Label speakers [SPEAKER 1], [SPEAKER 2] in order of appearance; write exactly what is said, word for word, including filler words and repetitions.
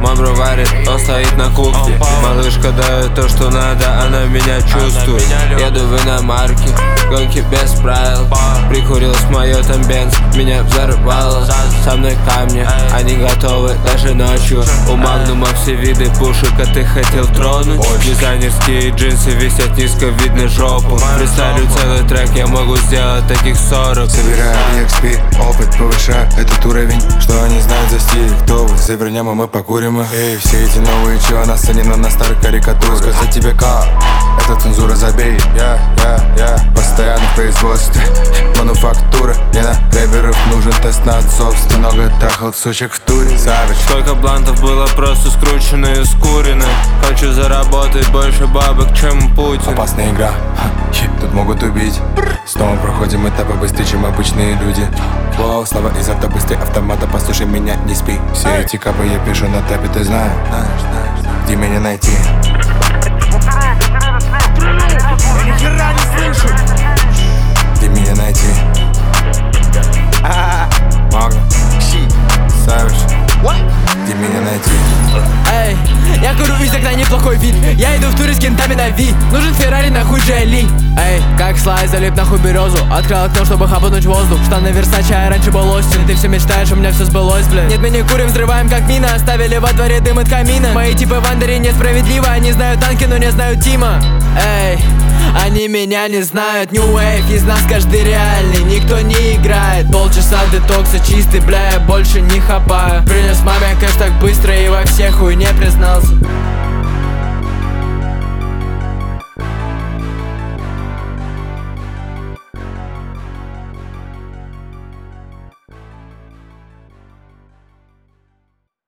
[SPEAKER 1] Мама варит, он стоит на кухне. Малышка дает то, что надо, она меня чувствует. Еду в иномарке, гонки без правил. Прикурилось мое там бенз, меня взорвало. Со мной камни, они готовы даже ночью. У Магнума все виды пушек, а ты хотел тронуть. Дизайнерские джинсы висят низко, видно жопу. Представлю целый трек, я могу сделать таких сорок.
[SPEAKER 2] Собираю и экс пи, опыт, повышаю этот уровень. Что они знают за стиль, кто вы? Завернем, а мы покурим. Эй, все эти новые чего на сцене, но на старых карикатурах. Сказать тебе как? Это цензура, забей. Я, я, я постоянно в производстве. Мануфактура, мне на рэперов нужен тест на отцовство. Много трахал сучек в туре, Савич.
[SPEAKER 1] Сколько блантов было просто скручено и скурено. Хочу заработать больше бабок, чем Путин.
[SPEAKER 2] Опасная игра, ха, тут могут убить. Снова проходим этапы быстрее, чем обычные люди. Воу, снова из авто быстрее автомата, послушай меня, не спи. Все эти капы я пишу на тапе, ты знаешь, где меня найти?
[SPEAKER 3] Я ни хера не слышу.
[SPEAKER 2] Где меня найти? Магнум, Савиш, где меня найти?
[SPEAKER 4] Эй, я курю из окна, неплохой вид. Я иду в туре с кентами на Ви. Нужен Феррари, нахуй Джоли. Эй, как слайд, залип нахуй березу. Открыл окно, чтобы хапануть воздух. Штаны Версаче, а раньше был Остин. Ты все мечтаешь, у меня все сбылось, блядь. Нет, мы не курим, взрываем как мина. Оставили во дворе дым от камина. Мои типы в андере несправедливо. Они знают танки, но не знают Тима. Эй, они меня не знают. New Wave, из нас каждый реальный. Никто не играет. Полчаса детокса чистый, бля, я больше не хапаю. Принес маме кэш так быстро и во всех хуйне признался.